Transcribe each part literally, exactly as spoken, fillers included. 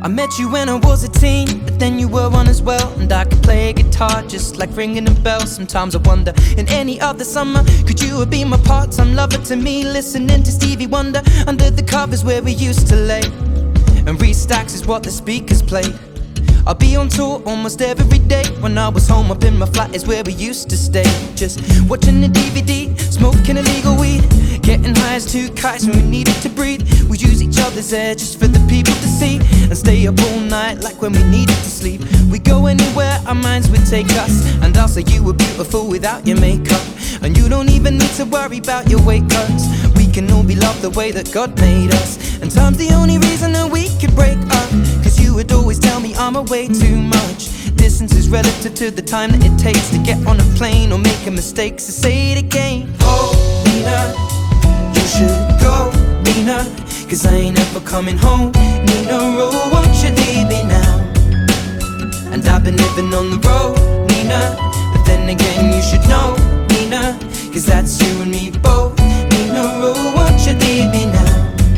I met you when I was a teen, but then you were one as well. And I could play a guitar just like ringing a bell. Sometimes I wonder, in any other summer, could you have been my part-time lover to me? Listening to Stevie Wonder under the covers where we used to lay, and Restacks is what the speakers played. I'll be on tour almost every day. When I was home up in my flat is where we used to stay, just watching the D V D, smoking illegal weed, getting high as two kites when we needed to breathe. We'd use each other's air just for the people to see, and stay up all night like when we needed to sleep. We'd go anywhere our minds would take us, and I'll say you were beautiful without your makeup, and you don't even need to worry about your weight, cause we can all be loved the way that God made us. And time's the only reason that we could break up, cause you would always tell me I'm away too much. Distance is relative to the time that it takes to get on a plane or make a mistake, so say it again. Oh, Nina, you should go, Nina, cause I ain't ever coming home. Nina, oh, won't you leave me now? And I've been living on the road, Nina, but then again you should know, Nina, cause that's you and me both. Nina, oh, won't you leave me now?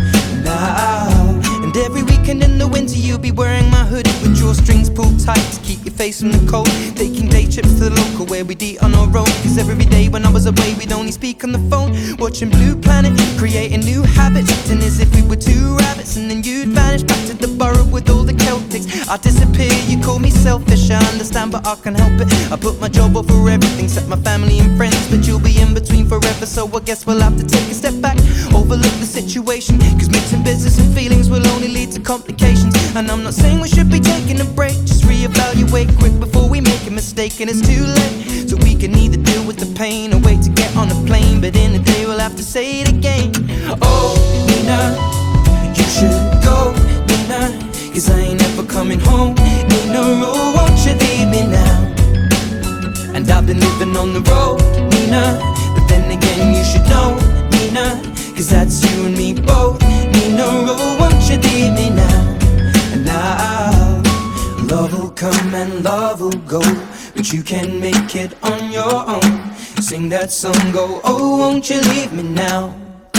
Now. And every weekend in the winter you'll be wearing my hoodie with drawstrings pulled tight to keep your face from the cold, taking day trips to the local where we'd eat on our own, cause every day when I was away we'd only speak on the phone, watching Blue Planet, creating new habits, acting as if we were two rabbits, and then you'd vanish back to the borough with all the Celtics. I disappear, you call me selfish, I understand but I can't help it. I put my job over everything except my family and friends, but you'll be in between forever, so I guess we'll have to take a step back, overlook the situation, cause mixing business and feelings will only lead to complications. And I'm not saying we should be taking a break, just reevaluate quick before we make a mistake and it's too late. So we can either deal with the pain or wait to get on a plane, but in the day we'll have to say it again. Oh, Nina, you should go, Nina, cause I ain't ever coming home. Nina, oh, won't you leave me now? And I've been living on the road, Nina, but then again you should know, Nina, cause that's you and me both. Nina, oh, won't you leave me now? And now, love will come and love will go, but you can make it on your own. Sing that song, go, oh, won't you leave me now?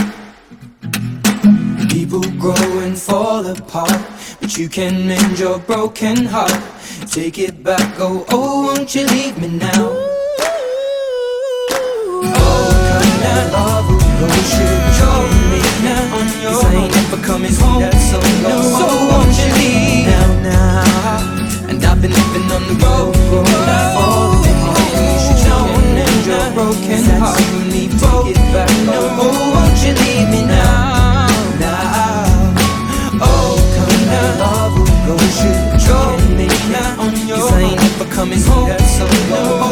People grow and fall apart, but you can mend your broken heart. Take it back, go, oh, won't you leave me now? Oh, come now, love will go, you should show me now on your own, cause I ain't never coming home. That song, go, so won't you leave now, now? And I've been living on the road, road, all the way. You should show me mend your broken heart. You need to get back, no, oh, won't you leave me now? Now, oh, come now, love will go, you should show me now on your own, cause I ain't never coming home. That song, go,